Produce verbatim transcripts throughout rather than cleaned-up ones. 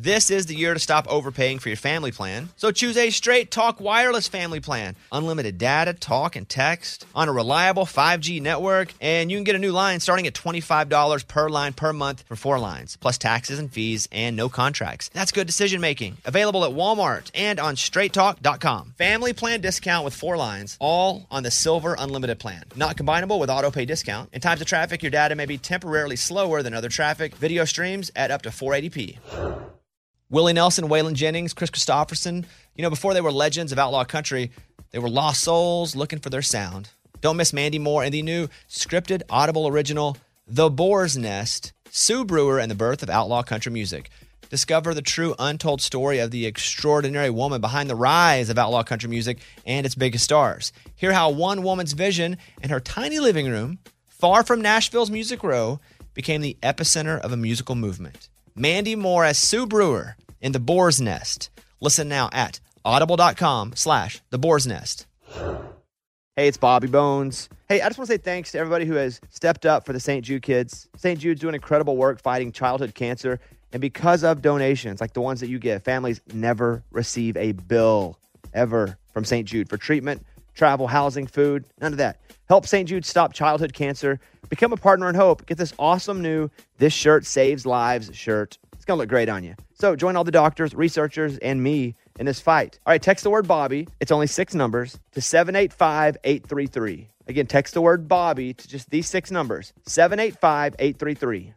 This is the year to stop overpaying for your family plan. So choose a Straight Talk Wireless family plan. Unlimited data, talk, and text on a reliable five G network. And you can get a new line starting at twenty-five dollars per line per month for four lines, plus taxes and fees and no contracts. That's good decision making. Available at Walmart and on straight talk dot com. Family plan discount with four lines, all on the Silver Unlimited plan. Not combinable with auto pay discount. In times of traffic, your data may be temporarily slower than other traffic. Video streams at up to four eighty p. Willie Nelson, Waylon Jennings, Chris Christopherson, you know, before they were legends of outlaw country, they were lost souls looking for their sound. Don't miss Mandy Moore and the new scripted Audible original, The Boar's Nest, Sue Brewer and the Birth of Outlaw Country Music. Discover the true untold story of the extraordinary woman behind the rise of outlaw country music and its biggest stars. Hear how one woman's vision in her tiny living room, far from Nashville's Music Row, became the epicenter of a musical movement. Mandy Moore as Sue Brewer in The Boar's Nest. Listen now at audible.com slash The Boar's Nest. Hey, it's Bobby Bones. Hey, I just want to say thanks to everybody who has stepped up for the Saint Jude kids. Saint Jude's doing incredible work fighting childhood cancer. And because of donations like the ones that you give, families never receive a bill ever from Saint Jude for treatment, travel, housing, food, none of that. Help Saint Jude stop childhood cancer. Become a partner in hope. Get this awesome new This Shirt Saves Lives shirt. It's going to look great on you. So join all the doctors, researchers, and me in this fight. All right, text the word Bobby. It's only six numbers to seven eight five, eight three three. Again, text the word Bobby to just these six numbers, seven eight five, eight three three.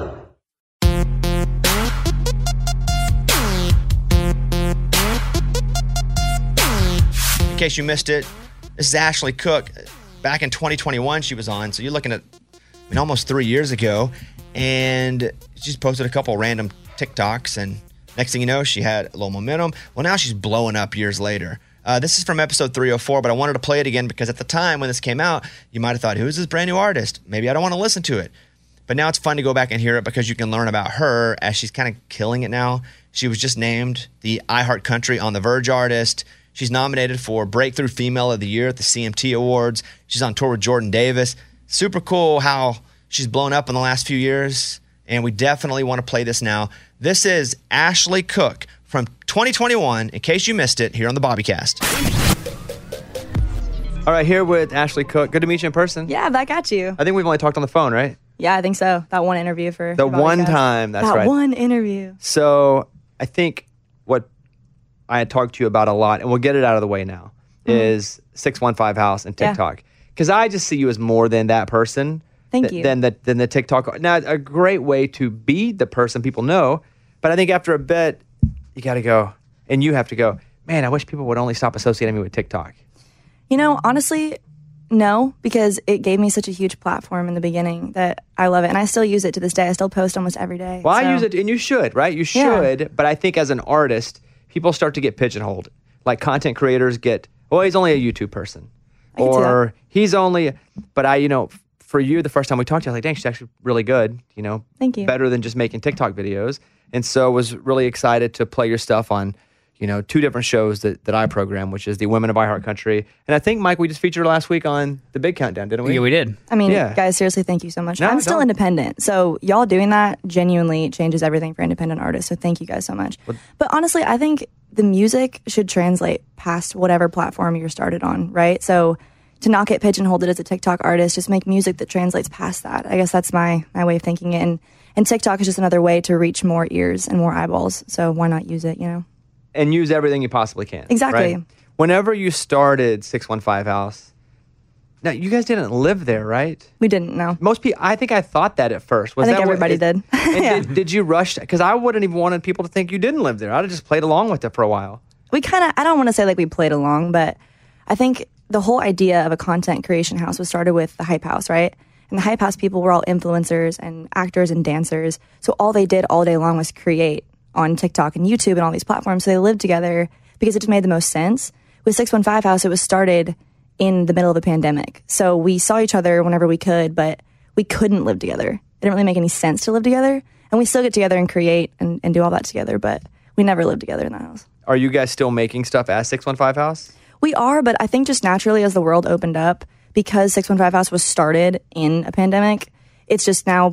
In case you missed it, this is Ashley Cook. Back in twenty twenty-one, she was on. So you're looking at, I mean, almost three years ago. And she's posted a couple random TikToks. And next thing you know, she had a little momentum. Well, now she's blowing up years later. Uh, this is from episode three oh four, but I wanted to play it again because at the time when this came out, you might have thought, who's this brand new artist? Maybe I don't want to listen to it. But now it's fun to go back and hear it because you can learn about her as she's kind of killing it now. She was just named the iHeartCountry on the Verge artist. She's nominated for Breakthrough Female of the Year at the C M T Awards. She's on tour with Jordan Davis. Super cool how she's blown up in the last few years, and we definitely want to play this now. This is Ashley Cook from twenty twenty-one, in case you missed it, here on the Bobbycast. All right, here with Ashley Cook. Good to meet you in person. Yeah, back at you. I think we've only talked on the phone, right? Yeah, I think so. That one interview for The one time, that's that right. That one interview. So I think what I had talked to you about a lot, and we'll get it out of the way now, mm-hmm. is six one five House and TikTok. Because yeah. I just see you as more than that person. Thank th- you. Than the, than the TikTok. Now, a great way to be the person people know, but I think after a bit, you got to go, and you have to go, man, I wish people would only stop associating me with TikTok. You know, honestly, no, because it gave me such a huge platform in the beginning that I love it. And I still use it to this day. I still post almost every day. Well, so. I use it, and you should, right? You should, yeah. But I think as an artist, people start to get pigeonholed. Like content creators get, well, he's only a YouTube person. I can or he's only, but I, you know, for you, the first time we talked to you, I was like, dang, she's actually really good, you know. Thank you. Better than just making TikTok videos. And so was really excited to play your stuff on, you know, two different shows that, that I program, which is the Women of iHeartCountry. And I think, Mike, we just featured last week on the Big Countdown, didn't we? Yeah, we did. I mean, yeah. guys, seriously, thank you so much. No, I'm still don't. independent. So y'all doing that genuinely changes everything for independent artists. So thank you guys so much. What? But honestly, I think the music should translate past whatever platform you're started on, right? So to not get pigeonholed as a TikTok artist, just make music that translates past that. I guess that's my my way of thinking it. And, and TikTok is just another way to reach more ears and more eyeballs. So why not use it, you know? And use everything you possibly can. Exactly. Right? Whenever you started six one five House, now you guys didn't live there, right? We didn't, no. Most people, I think I thought that at first. Was I think that everybody what, did. and yeah. did, did you rush? Because I wouldn't even wanted people to think you didn't live there. I'd have just played along with it for a while. We kind of, I don't want to say like we played along, but I think the whole idea of a content creation house was started with the Hype House, right? And the Hype House people were all influencers and actors and dancers. So all they did all day long was create on TikTok and YouTube and all these platforms. So they lived together because it just made the most sense. With six one five House, it was started in the middle of a pandemic. So we saw each other whenever we could, but we couldn't live together. It didn't really make any sense to live together. And we still get together and create and, and do all that together, but we never lived together in the house. Are you guys still making stuff as six one five House? We are, but I think just naturally as the world opened up, because six one five House was started in a pandemic, it's just now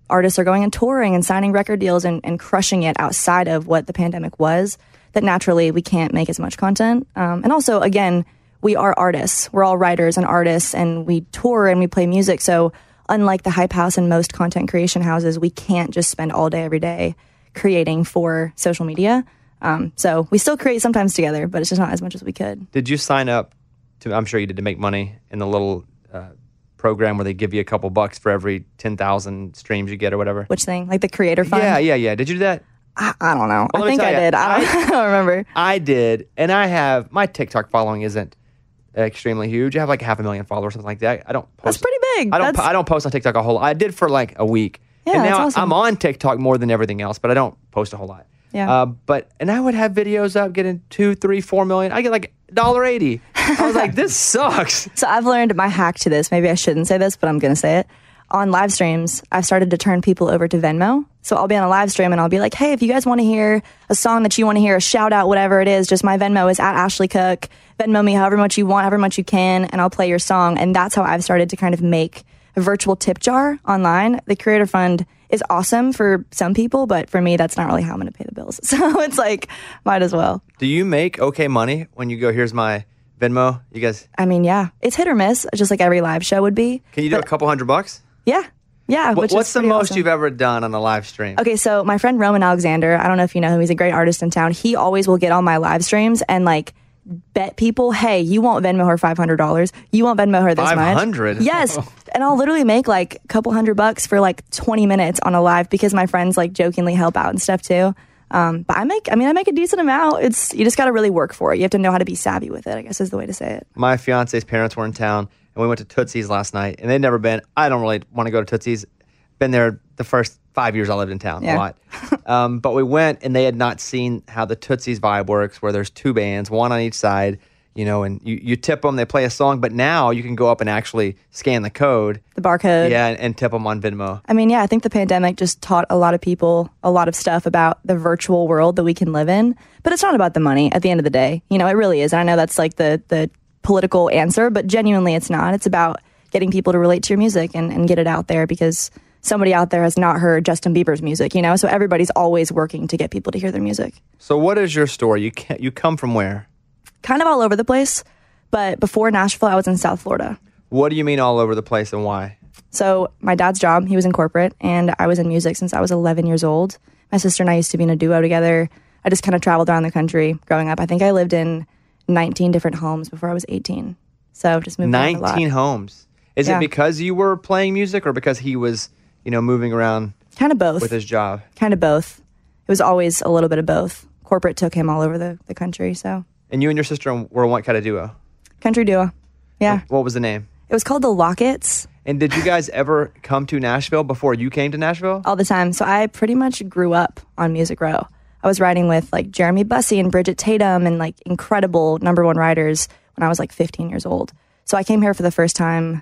artists are going and touring and signing record deals and, and crushing it outside of what the pandemic was, that naturally we can't make as much content. Um, and also, again, we are artists. We're all writers and artists, and we tour and we play music. So unlike the Hype House and most content creation houses, we can't just spend all day every day creating for social media. Um, so we still create sometimes together, but it's just not as much as we could. Did you sign up to, I'm sure you did, to make money in the little uh, program where they give you a couple bucks for every ten thousand streams you get or whatever? Which thing? Like the creator fund? Yeah, yeah, yeah. Did you do that? I, I don't know. Well, I think I you, did. I don't, I don't remember. I did. And I have, my TikTok following isn't extremely huge. I have like half a million followers, something like that. I don't post. That's pretty big. I don't, That's, I don't post on TikTok a whole lot. I did for like a week. Yeah, and now that's awesome. I'm on TikTok more than everything else, but I don't post a whole lot. Yeah. Uh, but, and I would have videos up getting two, three, four million. I get like one dollar eighty. I was like, this sucks. So I've learned my hack to this. Maybe I shouldn't say this, but I'm going to say it. On live streams, I've started to turn people over to Venmo. So I'll be on a live stream and I'll be like, hey, if you guys want to hear a song that you want to hear, a shout out, whatever it is, just my Venmo is at Ashley Cook. Venmo me however much you want, however much you can, and I'll play your song. And that's how I've started to kind of make a virtual tip jar online. The Creator Fund is awesome for some people, but for me, that's not really how I'm going to pay the bills. So it's like, might as well. Do you make okay money when you go, here's my Venmo? You guys, I mean, yeah, it's hit or miss, just like every live show would be. can you do But- a couple hundred bucks? Yeah. Yeah. What, which what's is the pretty most awesome. you've ever done on a live stream? Okay, so my friend Roman Alexander, I don't know if you know him, he's a great artist in town. He always will get on my live streams and like bet people, hey, you won't Venmo her five hundred dollars. You won't Venmo her this much. five hundred? Yes. And I'll literally make like a couple hundred bucks for like twenty minutes on a live because my friends like jokingly help out and stuff too. Um, but I make, I mean, I make a decent amount. It's, you just got to really work for it. You have to know how to be savvy with it, I guess is the way to say it. My fiance's parents were in town, and we went to Tootsie's last night, and they'd never been. I don't really want to go to Tootsie's. Been there the first five years I lived in town, Yeah. a lot. Um, but we went, and they had not seen how the Tootsie's vibe works, where there's two bands, one on each side, you know, and you, you tip them, they play a song, but now you can go up and actually scan the code. The barcode. Yeah, and, and tip them on Venmo. I mean, yeah, I think the pandemic just taught a lot of people a lot of stuff about the virtual world that we can live in. But it's not about the money at the end of the day. You know, it really is. And I know that's like the the political answer, but genuinely it's not. It's about getting people to relate to your music and, and get it out there because somebody out there has not heard Justin Bieber's music, you know? So everybody's always working to get people to hear their music. So what is your story? You can, you come from where? Kind of all over the place. But before Nashville, I was in South Florida. What do you mean all over the place, and why? So my dad's job, he was in corporate, and I was in music since I was eleven years old. My sister and I used to be in a duo together. I just kind of traveled around the country growing up. I think I lived in nineteen different homes before I was eighteen. So just moved around a lot. nineteen homes. Is Yeah. it because you were playing music, or because he was, you know, moving around Kind of both. with his job? Kind of both. It was always a little bit of both. Corporate took him all over the, the country, so. And you and your sister were what kind of duo? Country duo. Yeah. What was the name? It was called the Lockets And did you guys ever come to Nashville before you came to Nashville? all the time. So I pretty much grew up on Music Row. I was riding with like Jeremy Bussey and Bridget Tatum and like incredible number one riders when I was like fifteen years old. So I came here for the first time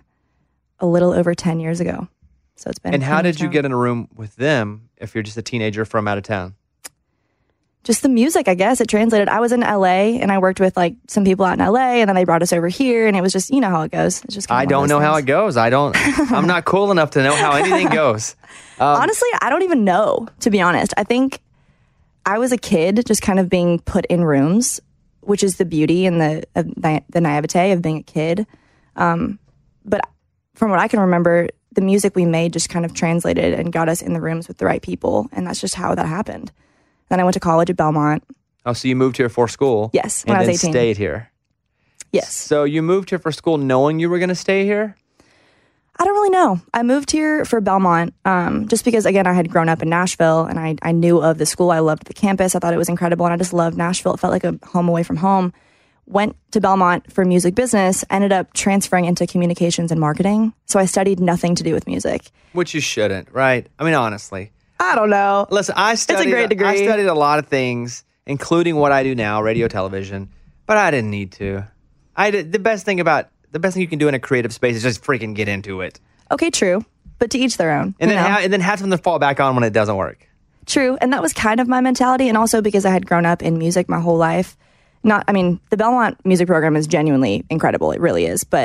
a little over ten years ago. So it's been. And how ten did years you now. get in a room with them if you're just a teenager from out of town? Just the music, I guess. It translated. I was in L A and I worked with like some people out in L A and then they brought us over here and it was just, you know how it goes. It's just. Kind I of don't know how it goes. I don't, I'm not cool enough to know how anything goes. Um, Honestly, I don't even know, to be honest. I think I was a kid just kind of being put in rooms, which is the beauty and the of na- the naivete of being a kid. Um, but from what I can remember, the music we made just kind of translated and got us in the rooms with the right people. And that's just how that happened. Then I went to college at Belmont. Oh, so you moved here for school? Yes, And when I then was eighteen. stayed here? Yes. So you moved here for school knowing you were going to stay here? I don't really know. I moved here for Belmont um, just because, again, I had grown up in Nashville and I, I knew of the school. I loved the campus. I thought it was incredible. And I just loved Nashville. It felt like a home away from home. Went to Belmont for music business, ended up transferring into communications and marketing. So I studied nothing to do with music. Which you shouldn't, right? I mean, honestly. I don't know. Listen, I studied, great degree. I studied a lot of things, including what I do now, radio, television, but I didn't need to. I did, the best thing about the best thing you can do in a creative space is just freaking get into it, Okay, true. But to each their own. and you then know? ha- and then have something to fall back on when it doesn't work. True. And that was kind of my mentality. And also because I had grown up in music my whole life. Not, I mean, the Belmont music program is genuinely incredible. It really is. But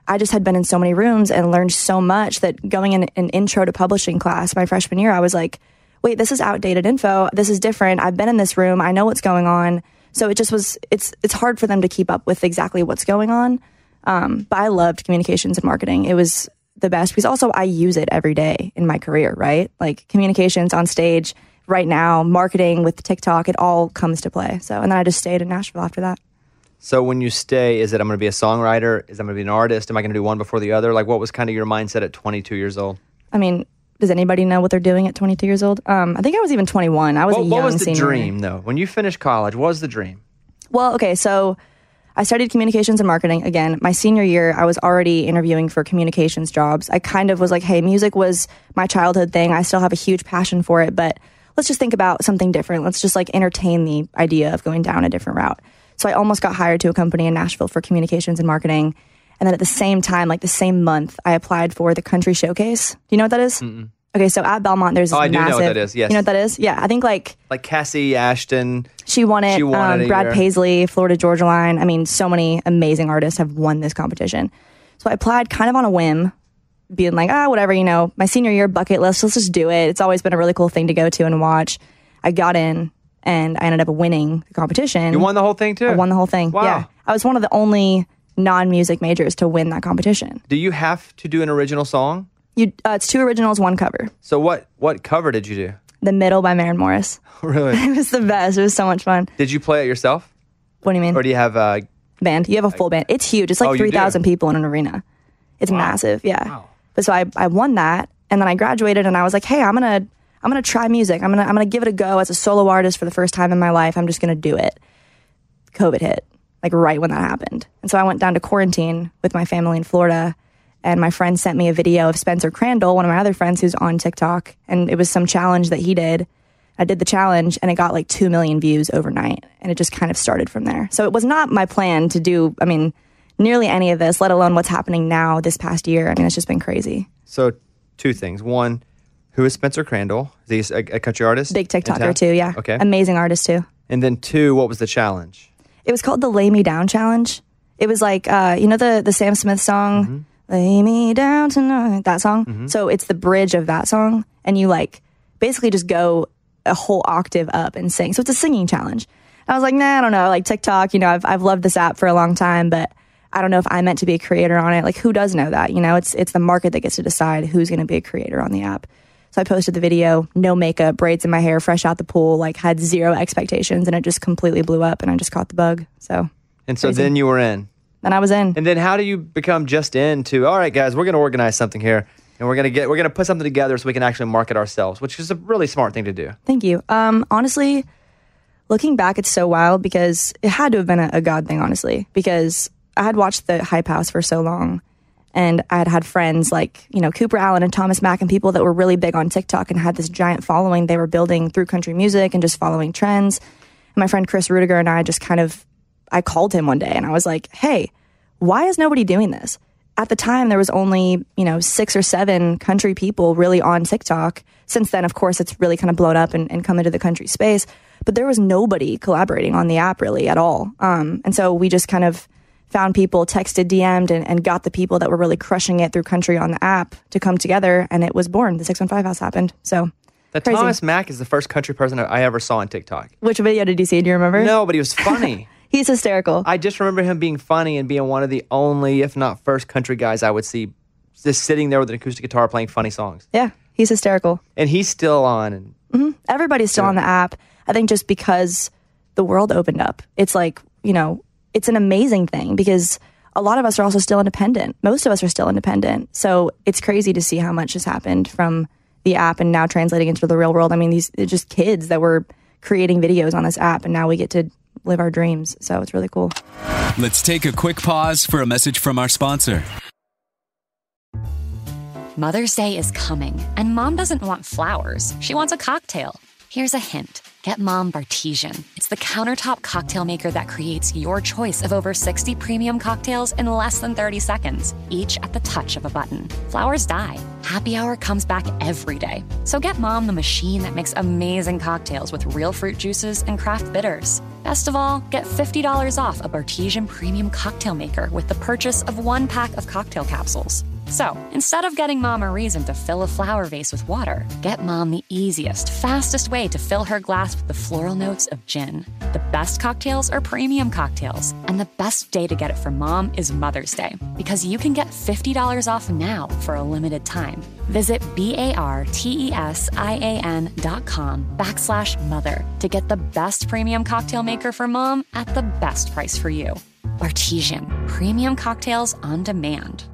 I just had been in so many rooms and learned so much that going in an intro to publishing class my freshman year, I was like, wait, this is outdated info. This is different. I've been in this room. I know what's going on. So it just was, it's, it's hard for them to keep up with exactly what's going on. Um, but I loved communications and marketing. It was the best because also I use it every day in my career, right? Like communications on stage right now, marketing with TikTok, it all comes to play. So, and then I just stayed in Nashville after that. So when you stay, is it I'm going to be a songwriter? Is I'm going to be an artist? Am I going to do one before the other? Like what was kind of your mindset at twenty-two years old? I mean, does anybody know what they're doing at twenty-two years old? Um, I think I was even twenty-one. I was what, a young What was the senior. dream though? When you finished college, what was the dream? Well, okay, so I studied communications and marketing. Again, my senior year, I was already interviewing for communications jobs. I kind of was like, hey, music was my childhood thing. I still have a huge passion for it, but let's just think about something different. Let's just like entertain the idea of going down a different route. So I almost got hired to a company in Nashville for communications and marketing. And then at the same time, like the same month, I applied for the Country Showcase. Do you know what that is? Mm-mm. Okay, so at Belmont, there's this oh, I do massive... know what that is, yes. You know what that is? Yeah, I think like... Like Cassie Ashton. She won it. She won um, it a Brad year. Paisley, Florida Georgia Line. I mean, so many amazing artists have won this competition. So I applied kind of on a whim, being like, ah, whatever, you know, my senior year bucket list, let's just do it. It's always been a really cool thing to go to and watch. I got in and I ended up winning the competition. You won the whole thing too? I won the whole thing. Wow. Yeah. I was one of the only non-music majors to win that competition. Do you have to do an original song? You, uh, it's two originals, one cover. So what what cover did you do? The Middle by Maren Morris. Really? It was the best. It was so much fun. Did you play it yourself? What do you mean? Or do you have a... Band. You have a full band. It's huge. It's Oh, like you do? three thousand people in an arena. It's Wow. massive. Yeah. Wow. But so I, I won that, and then I graduated, and I was like, hey, I'm gonna I'm gonna try music. I'm gonna I'm gonna give it a go as a solo artist for the first time in my life. I'm just gonna do it. COVID hit, like right when that happened, and so I went down to quarantine with my family in Florida, and my friend sent me a video of Spencer Crandall, one of my other friends who's on TikTok, and it was some challenge that he did. I did the challenge and it got like two million views overnight, and it just kind of started from there. So it was not my plan to do, I mean, nearly any of this, let alone what's happening now this past year. I mean, it's just been crazy. So two things. One, who is Spencer Crandall? Is he a, a country artist? Big in town? TikToker too, yeah. Okay. Amazing artist too. And then two, what was the challenge? It was called the Lay Me Down Challenge. It was like, uh, you know the, the Sam Smith song, mm-hmm. Lay Me Down Tonight, that song? Mm-hmm. So it's the bridge of that song, and you like basically just go a whole octave up and sing. So it's a singing challenge. I was like, nah, I don't know. Like TikTok, you know, I've I've loved this app for a long time, but I don't know if I'm meant to be a creator on it. Like, who does know that? You know, it's it's the market that gets to decide who's going to be a creator on the app. So I posted the video, no makeup, braids in my hair, fresh out the pool, like had zero expectations, and it just completely blew up, and I just caught the bug. So And so crazy. then you were in. Then I was in. And then how do you become just into, all right, guys, we're going to organize something here, and we're going to get we're going to put something together so we can actually market ourselves, which is a really smart thing to do. Thank you. Um, honestly, looking back, it's so wild because it had to have been a, a God thing, honestly, because I had watched the Hype House for so long, and I had had friends like, you know, Cooper Allen and Thomas Mack and people that were really big on TikTok and had this giant following they were building through country music and just following trends. And my friend Chris Rudiger and I just kind of, I called him one day and I was like, hey, why is nobody doing this? At the time, there was only, you know, six or seven country people really on TikTok. Since then, of course, it's really kind of blown up and, and come into the country space. But there was nobody collaborating on the app really at all. Um, and so we just kind of found people, texted, D M'd, and, and got the people that were really crushing it through country on the app to come together. And it was born. The six one five House happened. So That crazy. Thomas Mack is the first country person I ever saw on TikTok. Which video did you see? Do you remember? No, but he was funny. He's hysterical. I just remember him being funny and being one of the only, if not first, country guys I would see just sitting there with an acoustic guitar playing funny songs. Yeah, he's hysterical. And he's still on. And Mm-hmm. Everybody's still Yeah. on the app. I think just because the world opened up, it's like, you know, it's an amazing thing because a lot of us are also still independent. Most of us are still independent. So it's crazy to see how much has happened from the app and now translating into the real world. I mean, these they're just kids that were creating videos on this app, and now we get to live our dreams. So it's really cool. Let's take a quick pause for a message from our sponsor. Mother's Day is coming, and Mom doesn't want flowers. She wants a cocktail. Here's a hint. Get Mom Bartesian. It's the countertop cocktail maker that creates your choice of over sixty premium cocktails in less than thirty seconds, each at the touch of a button. Flowers die. Happy Hour comes back every day. So get Mom the machine that makes amazing cocktails with real fruit juices and craft bitters. Best of all, get fifty dollars off a Bartesian Premium Cocktail Maker with the purchase of one pack of cocktail capsules. So, instead of getting Mom a reason to fill a flower vase with water, get Mom the easiest, fastest way to fill her glass with the floral notes of gin. The best cocktails are premium cocktails, and the best day to get it for Mom is Mother's Day, because you can get fifty dollars off now for a limited time. Visit B-A-R-T-E-S-I-A-N dot com backslash mother to get the best premium cocktail maker for Mom at the best price for you. Bartesian, premium cocktails on demand.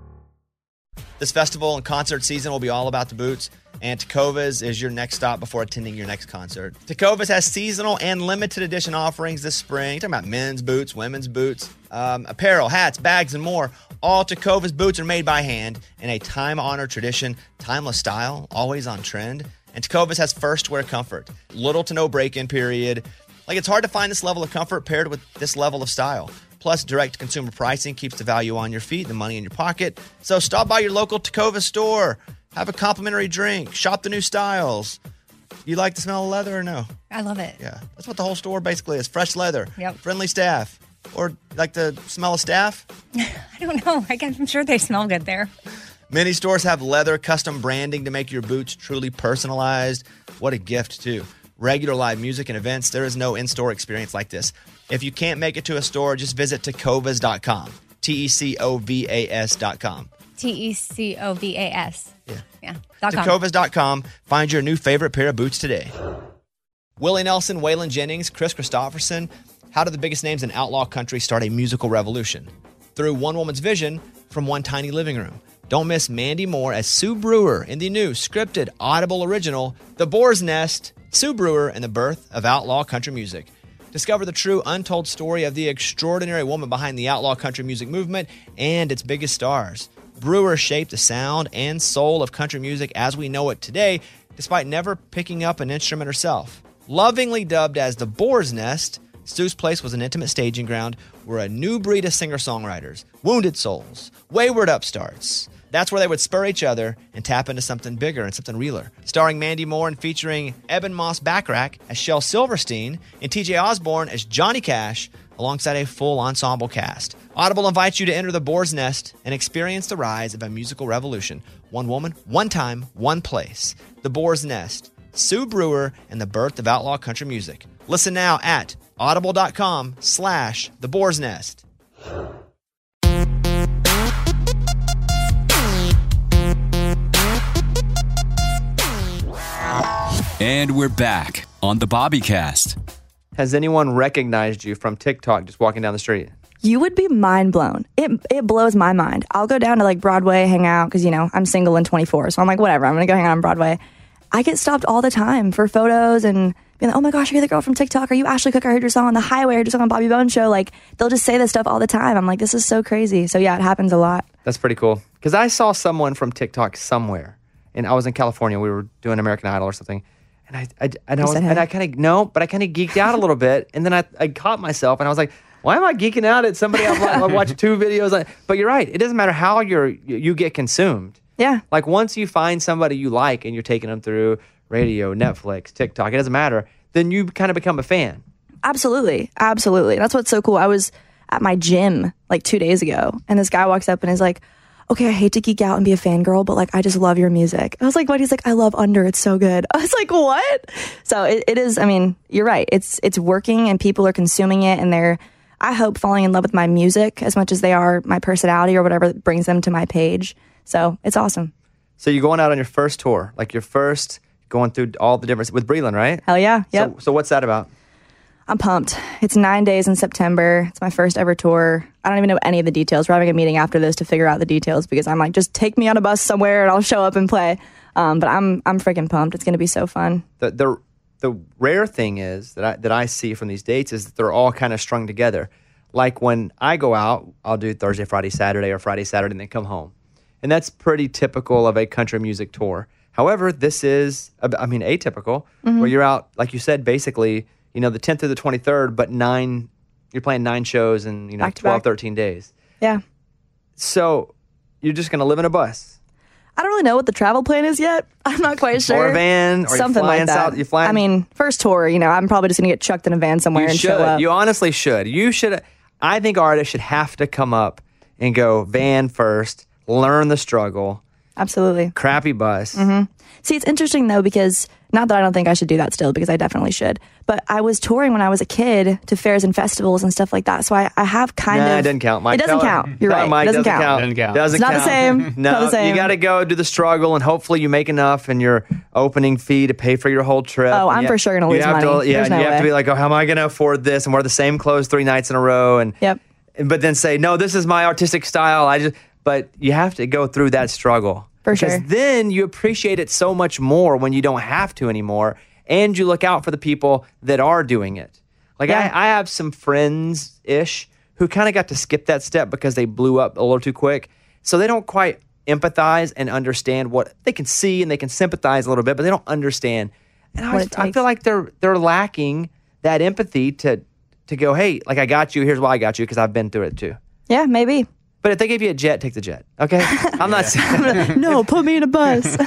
This festival and concert season will be all about the boots, and Tecovas is your next stop before attending your next concert. Tecovas has seasonal and limited edition offerings this spring. You're talking about men's boots, women's boots, um, apparel, hats, bags, and more. All Tecovas boots are made by hand in a time-honored tradition, timeless style, always on trend. And Tecovas has first-wear comfort, little to no break-in period. Like, it's hard to find this level of comfort paired with this level of style. Plus, direct-to-consumer pricing keeps the value on your feet, the money in your pocket. So stop by your local Tecovas store. Have a complimentary drink. Shop the new styles. You like the smell of leather or no? I love it. Yeah. That's what the whole store basically is. Fresh leather. Yep. Friendly staff. Or like the smell of staff? I don't know. I guess I'm sure they smell good there. Many stores have leather custom branding to make your boots truly personalized. What a gift, too. Regular live music and events. There is no in-store experience like this. If you can't make it to a store, just visit tecovas dot com. T E C O V A S dot com. T E C O V A S. Yeah. Yeah. Dot com. tecovas dot com. Find your new favorite pair of boots today. Willie Nelson, Waylon Jennings, Chris Christopherson. How did the biggest names in outlaw country start a musical revolution? Through one woman's vision from one tiny living room. Don't miss Mandy Moore as Sue Brewer in the new scripted Audible original, The Boar's Nest, Sue Brewer and the Birth of Outlaw Country Music. Discover the true untold story of the extraordinary woman behind the outlaw country music movement and its biggest stars. Brewer shaped the sound and soul of country music as we know it today, despite never picking up an instrument herself. Lovingly dubbed as the Boar's Nest, Sue's Place was an intimate staging ground where a new breed of singer-songwriters, wounded souls, wayward upstarts, that's where they would spur each other and tap into something bigger and something realer. Starring Mandy Moore and featuring Eben Moss Backrack as Shel Silverstein and T J Osborne as Johnny Cash, alongside a full ensemble cast. Audible invites you to enter the Boar's Nest and experience the rise of a musical revolution. One woman, one time, one place. The Boar's Nest, Sue Brewer, and the birth of outlaw country music. Listen now at audible.com slash the Boar's Nest. And we're back on the Bobbycast. Has anyone recognized you from TikTok just walking down the street? You would be mind blown. It it blows my mind. I'll go down to like Broadway, hang out, because, you know, I'm single and twenty-four. So I'm like, whatever, I'm going to go hang out on Broadway. I get stopped all the time for photos and being like, oh my gosh, are you the girl from TikTok? Are you Ashley Cook? I heard your song on the highway. I heard your song on Bobby Bones Show. Like, they'll just say this stuff all the time. I'm like, this is so crazy. So yeah, it happens a lot. That's pretty cool. Because I saw someone from TikTok somewhere, and I was in California. We were doing American Idol or something. And I, I, and I, was, and I kind of, no, but I kind of geeked out a little bit. And then I, I caught myself and I was like, why am I geeking out at somebody I've, I've watched two videos? But you're right. It doesn't matter how you're, you get consumed. Yeah. Like once you find somebody you like and you're taking them through radio, Netflix, TikTok, it doesn't matter. Then you kind of become a fan. Absolutely. Absolutely. That's what's so cool. I was at my gym like two days ago and this guy walks up and is like, okay, I hate to geek out and be a fangirl, but like, I just love your music. I was like, what? He's like, I love Under. It's so good. I was like, what? So it, it is, I mean, you're right. It's, it's working and people are consuming it and they're, I hope, falling in love with my music as much as they are my personality or whatever brings them to my page. So it's awesome. So you're going out on your first tour, like your first going through all the different, with Breland, right? Hell yeah. Yep. So, so what's that about? I'm pumped. It's nine days in September. It's my first ever tour. I don't even know any of the details. We're having a meeting after this to figure out the details because I'm like, just take me on a bus somewhere and I'll show up and play. Um, but I'm I'm freaking pumped. It's going to be so fun. The the the rare thing is that I that I see from these dates is that they're all kind of strung together. Like when I go out, I'll do Thursday, Friday, Saturday, or Friday, Saturday, and then come home. And that's pretty typical of a country music tour. However, this is, I mean, atypical, mm-hmm. where you're out, like you said, basically, you know, the tenth through the twenty-third, but nine, you're playing nine shows in, you know, twelve, thirteen days. Yeah. So you're just going to live in a bus. I don't really know what the travel plan is yet. I'm not quite sure. Or a van, or something you flying like that. South, you flying. I mean, first tour, you know, I'm probably just gonna get chucked in a van somewhere you and should. show up. You honestly should. You should. I think artists should have to come up and go van first, learn the struggle. Absolutely. Crappy bus. Mm-hmm. See, it's interesting though, because not that I don't think I should do that still, because I definitely should. But I was touring when I was a kid to fairs and festivals and stuff like that. So I, I have kind nah, of. it doesn't count. Mike, it doesn't tell her. count. You're Tell right. Mike, it doesn't, doesn't count. count. Doesn't count. Doesn't It's not count. the same. No, Not the same. you got to go do the struggle, and hopefully you make enough in your opening fee to pay for your whole trip. Oh, And I'm you- for sure gonna you lose have money. To, yeah, There's no you have way. to be like, oh, how am I going to afford this? And wear the same clothes three nights in a row, and Yep. but then say, no, this is my artistic style. I just, but you have to go through that struggle. For because sure. then you appreciate it so much more when you don't have to anymore, and you look out for the people that are doing it. Like Yeah. I, I have some friends ish who kind of got to skip that step because they blew up a little too quick, so they don't quite empathize and understand what they can see, and they can sympathize a little bit, but they don't understand. And I, What was- it I takes. feel like they're they're lacking that empathy to to go, hey, like I got you. Here's why I got you, because I've been through it too. Yeah, maybe. But if they gave you a jet, take the jet. Okay, I'm not saying. No, put me in a bus.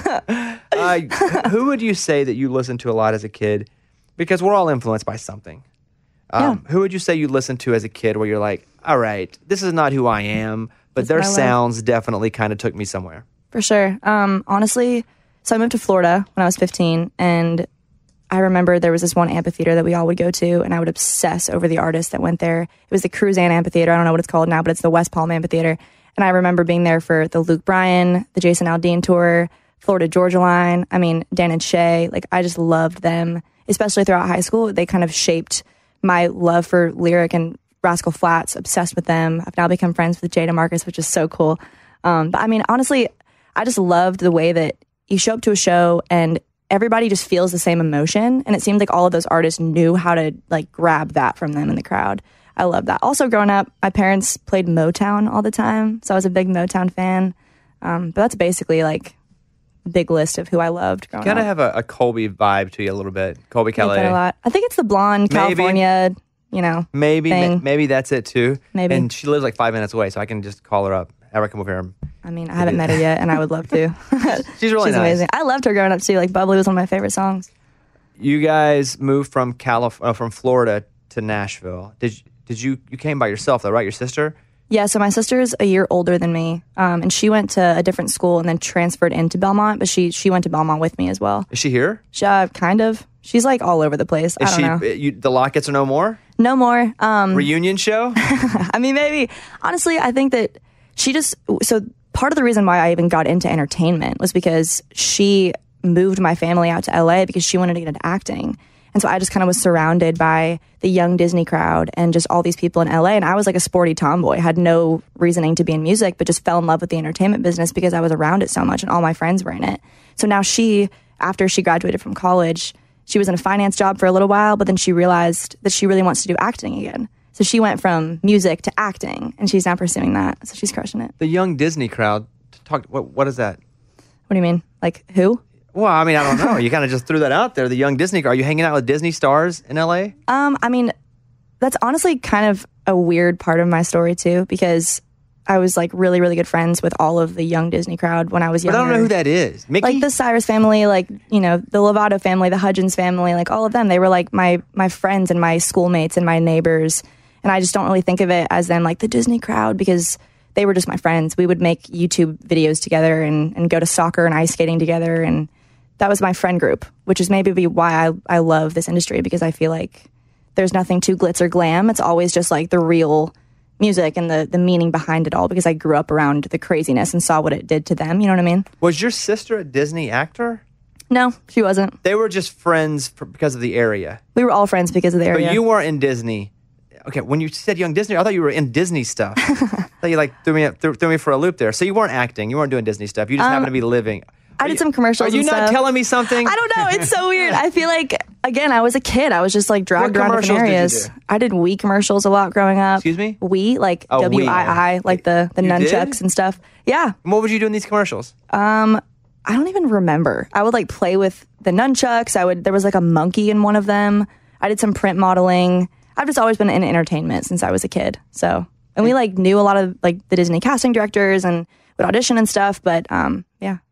Uh, who would you say that you listened to a lot as a kid? Because we're all influenced by something. Um, Who would you say you listened to as a kid where you're like, all right, this is not who I am, but That's their what I love. sounds definitely kind of took me somewhere? For sure. Um, honestly, so I moved to Florida when I was fifteen, and I remember there was this one amphitheater that we all would go to, and I would obsess over the artist that went there. It was the Cruzan Amphitheater. I don't know what it's called now, but it's the West Palm Amphitheater. And I remember being there for the Luke Bryan, the Jason Aldean tour, Florida Georgia Line. I mean, Dan and Shay. Like, I just loved them, especially throughout high school. They kind of shaped my love for Lyric and Rascal Flatts. Obsessed with them. I've now become friends with Jada Marcus, which is so cool. Um, but I mean, honestly, I just loved the way that you show up to a show and everybody just feels the same emotion. And it seemed like all of those artists knew how to like grab that from them in the crowd. I love that. Also, growing up, my parents played Motown all the time. So I was a big Motown fan. Um, but that's basically like a big list of who I loved growing Kind of up. have a, a Colby vibe to you a little bit. Colby I like that a Calais. lot. I think it's the blonde Maybe. California, you know, Maybe, thing. ma- maybe that's it too. Maybe. And she lives like five minutes away, so I can just call her up. Have her come over here. and- I mean, I haven't met her yet, and I would love to. She's really She's nice. amazing. I loved her growing up too. Like Bubbly was one of my favorite songs. You guys moved from Calif- uh, from Florida to Nashville. Did you, did you you came by yourself though, right? Your sister? Yeah, so my sister's a year older than me, um, and she went to a different school and then transferred into Belmont. But she she went to Belmont with me as well. Is she here? She, uh, kind of. She's like all over the place. Is I she? don't know. You, the Lockets are no more. No more. Um, Reunion show. I mean, maybe. Honestly, I think that she just. So part of the reason why I even got into entertainment was because she moved my family out to L A because she wanted to get into acting. And so I just kind of was surrounded by the young Disney crowd and just all these people in L A. And I was like a sporty tomboy, had no reasoning to be in music, but just fell in love with the entertainment business because I was around it so much and all my friends were in it. So now she, after she graduated from college, she was in a finance job for a little while, but then she realized that she really wants to do acting again. So she went from music to acting, and she's now pursuing that. So she's crushing it. The young Disney crowd. Talk. What? What is that? What do you mean? Like who? Well, I mean, I don't know. You kind of just threw that out there. The young Disney. Are you hanging out with Disney stars in L A? Um, I mean, that's honestly kind of a weird part of my story too, because I was like really, really good friends with all of the young Disney crowd when I was But younger. I don't know who that is. Mickey. Like the Cyrus family, like, you know, the Lovato family, the Hudgens family, like all of them. They were like my my friends and my schoolmates and my neighbors. And I just don't really think of it as then like the Disney crowd because they were just my friends. We would make YouTube videos together and, and go to soccer and ice skating together. And that was my friend group, which is maybe why I, I love this industry because I feel like there's nothing too glitz or glam. It's always just like the real music and the, the meaning behind it all because I grew up around the craziness and saw what it did to them. You know what I mean? Was your sister a Disney actor? No, she wasn't. They were just friends for, because of the area. We were all friends because of the area. But you weren't in Disney. Okay, when you said young Disney, I thought you were in Disney stuff. I thought you like threw me threw, threw me for a loop there. So you weren't acting. You weren't doing Disney stuff. You just happened to be living. I Are did you- some commercials Are you and not stuff. telling me something? I don't know. It's so weird. I feel like, again, I was a kid. I was just like dragged What around different commercials did you areas. do? I did Wii commercials a lot growing up. Excuse me? Wii, like Oh, Wii. W I I, like the, the You nunchucks did? and stuff. Yeah. What would you do in these commercials? I don't even remember. I would like play with the nunchucks. I would, there was like a monkey in one of them. I did some print modeling. I've just always been in entertainment since I was a kid. So, and we like knew a lot of like the Disney casting directors and would audition and stuff. But um, yeah,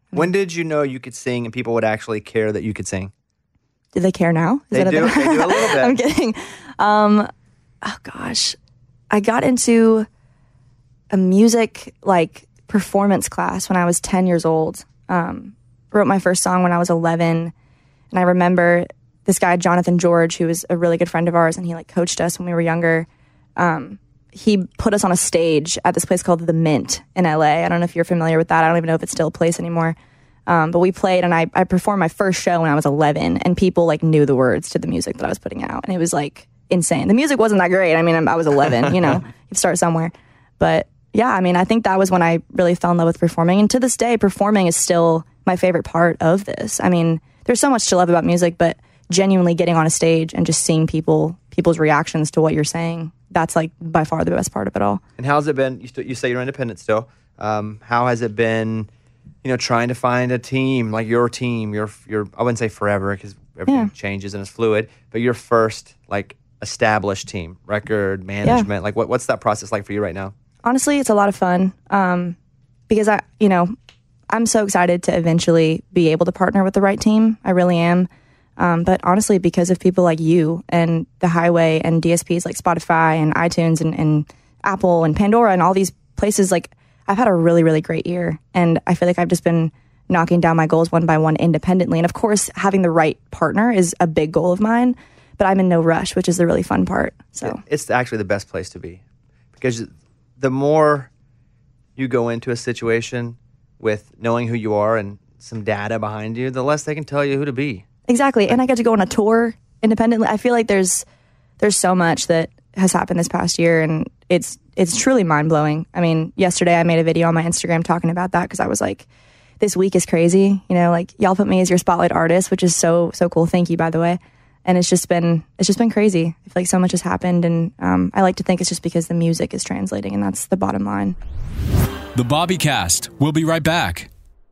When did you know you could sing and people would actually care that you could sing? Do they care now? Is They that a do. bit- They do a little bit. I'm kidding. Um, oh gosh, I got into a music like performance class when I was ten years old. Um, wrote my first song when I was eleven, and I remember this guy Jonathan George, who was a really good friend of ours, and he like coached us when we were younger. Um, he put us on a stage at this place called The Mint in L A. I don't know if you're familiar with that. I don't even know if it's still a place anymore. Um, but we played, and I, I performed my first show when I was eleven, and people like knew the words to the music that I was putting out, and it was like insane. The music wasn't that great. I mean, I was eleven, you know, you start somewhere. But yeah, I mean, I think that was when I really fell in love with performing. And to this day, performing is still my favorite part of this. I mean, there's so much to love about music, but genuinely getting on a stage and just seeing people, people's reactions to what you're saying, that's like by far the best part of it all. And how's it been? You, st- you say you're independent still. Um, how has it been, you know, trying to find a team, like your team, your, your I wouldn't say forever because everything Yeah. changes and it's fluid, but your first like established team, record management, Yeah. like what, what's that process like for you right now? Honestly, it's a lot of fun um, because I, you know, I'm so excited to eventually be able to partner with the right team. I really am. Um, but honestly, because of people like you and the Highway and D S Ps like Spotify and iTunes and, and Apple and Pandora and all these places, like I've had a really, really great year. And I feel like I've just been knocking down my goals one by one independently. And of course, having the right partner is a big goal of mine, but I'm in no rush, which is the really fun part. So It's actually the best place to be because the more you go into a situation with knowing who you are and some data behind you, the less they can tell you who to be. exactly. And I get to go on a tour independently. I feel like there's there's so much that has happened this past year, and it's it's truly mind blowing. I mean, yesterday I made a video on my Instagram talking about that because I was like, this week is crazy. You know, like y'all put me as your spotlight artist, which is so so cool. Thank you, by the way. And it's just been it's just been crazy. I feel like so much has happened, and um, I like to think it's just because the music is translating, and that's the bottom line. The Bobbycast. We'll be right back.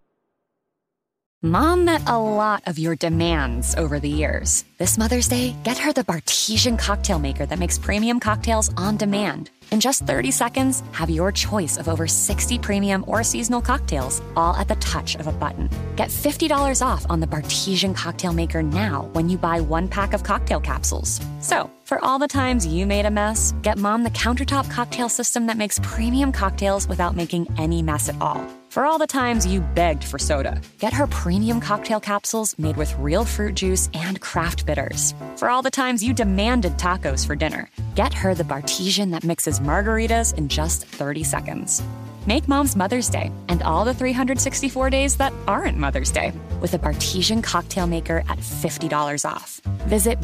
Mom met a lot of your demands over the years. This Mother's Day, get her the Bartesian cocktail maker that makes premium cocktails on demand. In just thirty seconds, have your choice of over sixty premium or seasonal cocktails, all at the touch of a button. Get fifty dollars off on the Bartesian cocktail maker now when you buy one pack of cocktail capsules. So, for all the times you made a mess, get Mom the countertop cocktail system that makes premium cocktails without making any mess at all. For all the times you begged for soda, get her premium cocktail capsules made with real fruit juice and craft bitters. For all the times you demanded tacos for dinner, get her the Bartesian that mixes margaritas in just thirty seconds. Make Mom's Mother's Day and all the three hundred sixty-four days that aren't Mother's Day with a Bartesian cocktail maker at fifty dollars off. Visit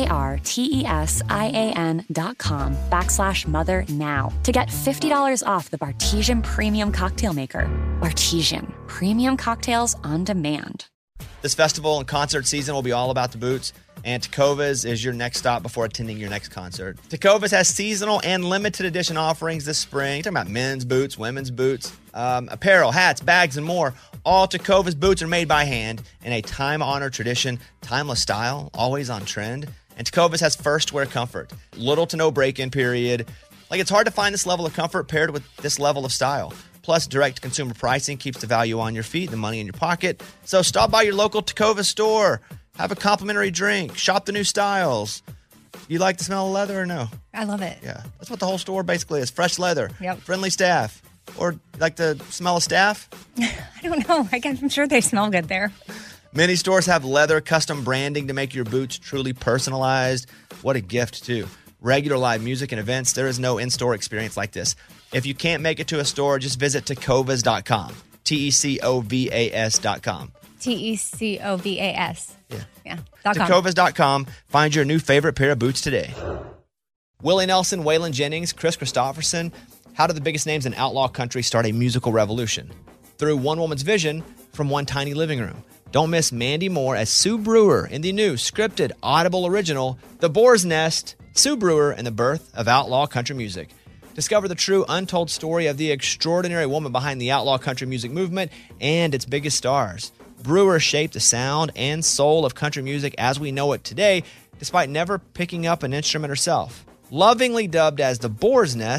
B-A-R-T-E-S-I-A-N dot com backslash mother now to get fifty dollars off the Bartesian Premium Cocktail Maker. Bartesian, premium cocktails on demand. This festival and concert season will be all about the boots, and Tecovas is your next stop before attending your next concert. Tecovas has seasonal and limited edition offerings this spring. You're talking about men's boots, women's boots, um, apparel, hats, bags, and more. All Tecovas boots are made by hand in a time-honored tradition, timeless style, always on trend. And Tecovas has first wear comfort, little to no break-in period. Like, it's hard to find this level of comfort paired with this level of style. Plus, direct consumer pricing keeps the value on your feet, the money in your pocket. So stop by your local Tecovas store. Have a complimentary drink. Shop the new styles. You like the smell of leather or no? I love it. Yeah. That's what the whole store basically is. Fresh leather. Yep. Friendly staff. Or like the smell of staff? I don't know. I guess, I'm sure they smell good there. Many stores have leather custom branding to make your boots truly personalized. What a gift, too. Regular live music and events, there is no in-store experience like this. If you can't make it to a store, just visit tecovas dot com. T E C O V A S dot com. T E C O V A S. Yeah. Yeah. Dot com. tecovas dot com. Find your new favorite pair of boots today. Willie Nelson, Waylon Jennings, Chris Christopherson. How did the biggest names in outlaw country start a musical revolution? Through one woman's vision from one tiny living room. Don't miss Mandy Moore as Sue Brewer in the new scripted Audible original, The Boar's Nest, Sue Brewer and the Birth of Outlaw Country Music. Discover the true untold story of the extraordinary woman behind the outlaw country music movement and its biggest stars. Brewer shaped the sound and soul of country music as we know it today, despite never picking up an instrument herself. Lovingly dubbed as the Boar's Nest,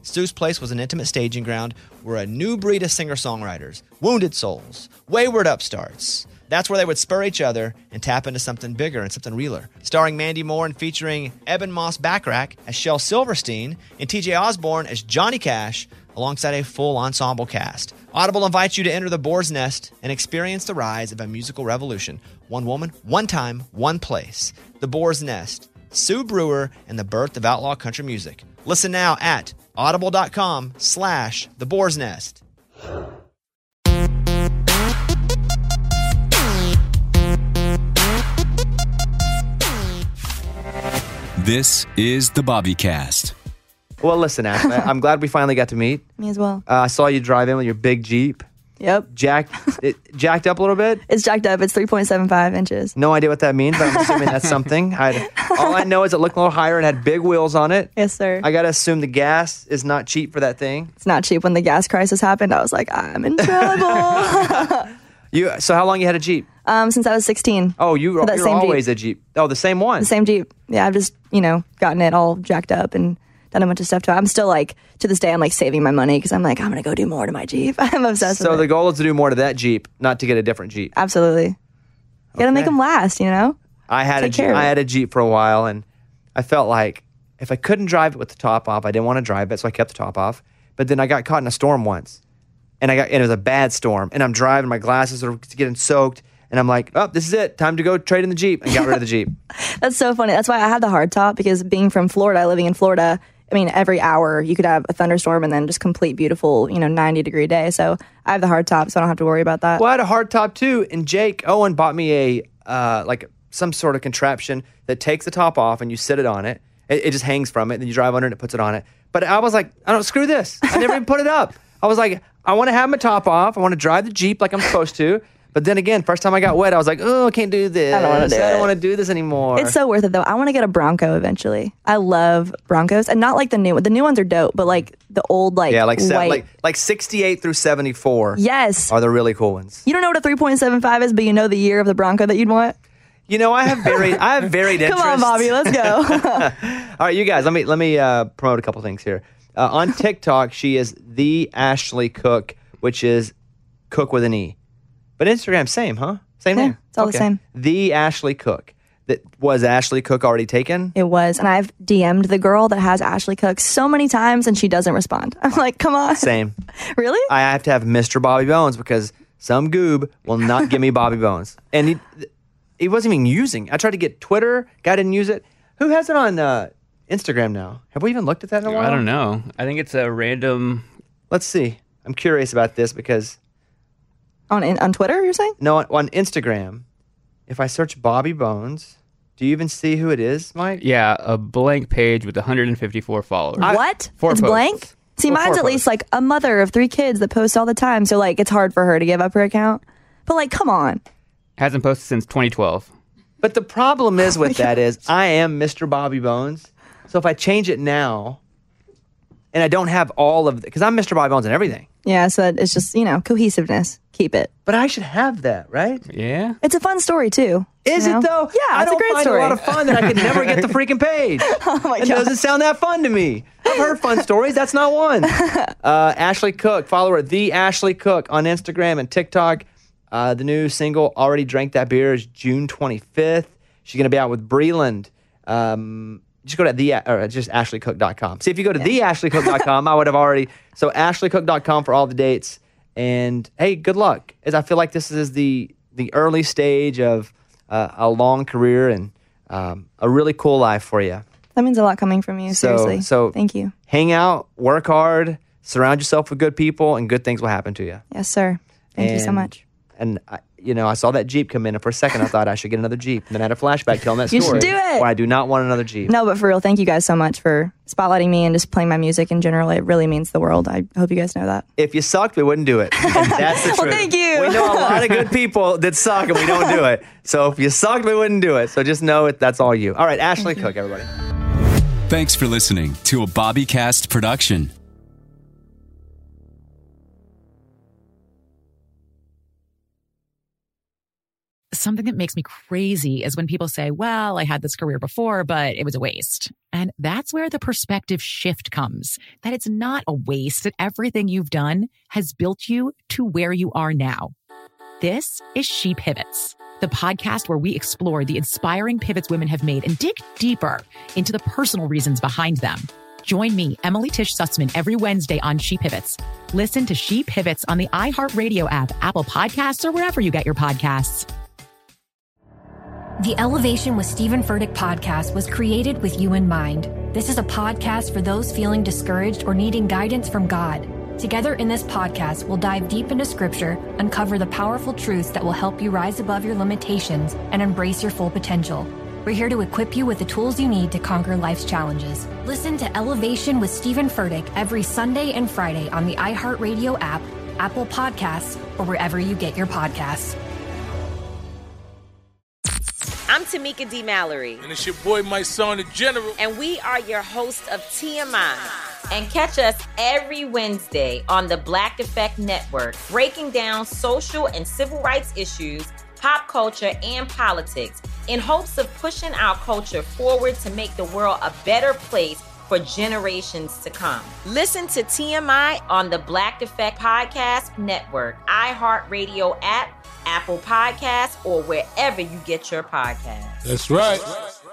Sue's Place was an intimate staging ground where a new breed of singer-songwriters, wounded souls, wayward upstarts, that's where they would spur each other and tap into something bigger and something realer. Starring Mandy Moore and featuring Eben Moss Backrack as Shel Silverstein and T J Osborne as Johnny Cash, alongside a full ensemble cast. Audible invites you to enter the Boar's Nest and experience the rise of a musical revolution. One woman, one time, one place. The Boar's Nest, Sue Brewer, and the birth of outlaw country music. Listen now at audible.com slash the Boar's Nest. This is the Bobbycast. Well, listen, Ashley, I'm glad we finally got to meet. Me as well. Uh, I saw you drive in with your big Jeep. Yep. Jacked, it jacked up a little bit. It's jacked up. It's three point seven five inches. No idea what that means, but I'm assuming that's something. I'd, all I know is it looked a little higher and had big wheels on it. Yes, sir. I got to assume the gas is not cheap for that thing. It's not cheap. When the gas crisis happened, I was like, I'm in trouble. You. So how long you had a Jeep? um, since I was sixteen. Oh, you were that you're same always Jeep. a Jeep. Oh, the same one. The same Jeep. Yeah, I've just, you know, gotten it all jacked up and done a bunch of stuff to it. I'm still like, to this day, I'm like saving my money because I'm like, I'm going to go do more to my Jeep. I'm obsessed So with the it. goal is to do more to that Jeep, not to get a different Jeep. Absolutely. You got to make Okay. them last, you know? I had a Take Jeep, care of I it. had a Jeep for a while, and I felt like if I couldn't drive it with the top off, I didn't want to drive it, so I kept the top off. But then I got caught in a storm once, and I got and it was a bad storm, and I'm driving, my glasses are getting soaked, and I'm like, oh, this is it, time to go trade in the Jeep, and got rid of the Jeep. That's so funny. That's why I have the hard top, because being from Florida, living in Florida, I mean, every hour you could have a thunderstorm and then just complete beautiful, you know, ninety degree day. So I have the hard top, so I don't have to worry about that. Well, I had a hard top too, and Jake Owen bought me a uh, like some sort of contraption that takes the top off and you sit it on it. It, it just hangs from it, and then you drive under it and it puts it on it. But I was like, I don't screw this. I never even put it up. I was like, I want to have my top off. I want to drive the Jeep like I'm supposed to. But then again, first time I got wet, I was like, oh, I can't do this. I don't wanna do I don't it. want to do this anymore. It's so worth it though. I want to get a Bronco eventually. I love Broncos, and not like the new. The new ones are dope, but like the old, like yeah, like se- white. like like sixty-eight through seventy-four. Yes. Are the really cool ones. You don't know what a three point seven five is, but you know the year of the Bronco that you'd want. You know, I have varied I have varied Come interests. on, Bobby, let's go. All right, you guys, let me let me uh, promote a couple things here. Uh, on TikTok, she is the Ashley Cook, which is Cook with an E. But Instagram, same, huh? Same Yeah, name. it's all the same. The Ashley Cook. That was Ashley Cook already taken? It was, and I've D M'd the girl that has Ashley Cook so many times, and she doesn't respond. I'm like, come on. Same. Really? I have to have Mister Bobby Bones because some goob will not give me Bobby Bones, and he he wasn't even using. I tried to get Twitter, guy didn't use it. Who has it on uh, Instagram now? Have we even looked at that in a while? I don't know. I think it's a random. Let's see. I'm curious about this because on in, on Twitter, you're saying? no, on, on Instagram, if I search Bobby Bones, do you even see who it is, Mike? Yeah, a blank page with one hundred fifty-four followers. What? Four It's posts. blank? See, Or mine's four at least like a mother of three kids that posts all the time, so like it's hard for her to give up her account. But like, come on. Hasn't posted since twenty twelve. But the problem is Oh with that is I am Mister Bobby Bones. So if I change it now, and I don't have all of, because I'm Mister Bobby Bones and everything, Yeah, so it's just, you know, cohesiveness. Keep it. but I should have that, right? Yeah. It's a fun story too. Is you know? it though? Yeah, I it's don't a great find story. it a lot of fun that I could never get the freaking page. Oh my It god. doesn't sound that fun to me. I've heard fun stories. That's not one. Uh, Ashley Cook, follow her, the Ashley Cook on Instagram and TikTok. Uh, the new single, Already Drank That Beer, is June twenty-fifth. She's going to be out with Breland. Um, just go to the or just ashley cook dot com. See, if you go to the ashley cook dot com, I would have already. So ashley cook dot com for all the dates. And hey, good luck. As I feel like this is the the early stage of uh, a long career and um, a really cool life for you. That means a lot coming from you, So- seriously. so- thank you. Hang out, work hard, surround yourself with good people, and good things will happen to you. Yes, sir. Thank you so And- much. And I, you know, I saw that Jeep come in, and for a second, I thought I should get another Jeep. And then I had a flashback telling that You story. should do it. Why I do not want another Jeep. No, but for real, thank you guys so much for spotlighting me and just playing my music in general. It really means the world. I hope you guys know that. If you sucked, we wouldn't do it. And that's the Well, truth. thank you. We know a lot of good people that suck, and we don't do it. So if you sucked, we wouldn't do it. So just know it. That's all you. All right, Ashley Cook, everybody. Thanks for listening to a Bobbycast production. Something that makes me crazy is when people say, well, I had this career before, but it was a waste. And that's where the perspective shift comes, that it's not a waste, that everything you've done has built you to where you are now. This is She Pivots, the podcast where we explore the inspiring pivots women have made and dig deeper into the personal reasons behind them. Join me, Emily Tish Sussman, every Wednesday on She Pivots. Listen to She Pivots on the iHeartRadio app, Apple Podcasts, or wherever you get your podcasts. The Elevation with Stephen Furtick podcast was created with you in mind. This is a podcast for those feeling discouraged or needing guidance from God. Together in this podcast, we'll dive deep into scripture, uncover the powerful truths that will help you rise above your limitations and embrace your full potential. We're here to equip you with the tools you need to conquer life's challenges. Listen to Elevation with Stephen Furtick every Sunday and Friday on the iHeartRadio app, Apple Podcasts, or wherever you get your podcasts. I'm Tamika D. Mallory. And it's your boy, my son, the General. And we are your hosts of T M I. And catch us every Wednesday on the Black Effect Network, breaking down social and civil rights issues, pop culture, and politics in hopes of pushing our culture forward to make the world a better place for generations to come. Listen to T M I on the Black Effect Podcast Network, iHeartRadio app, Apple Podcasts, or wherever you get your podcasts. That's right.